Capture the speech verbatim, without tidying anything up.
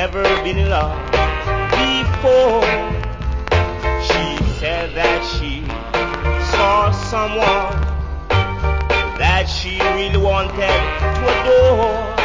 never been in love before. She said that she saw someone that she really wanted to adore.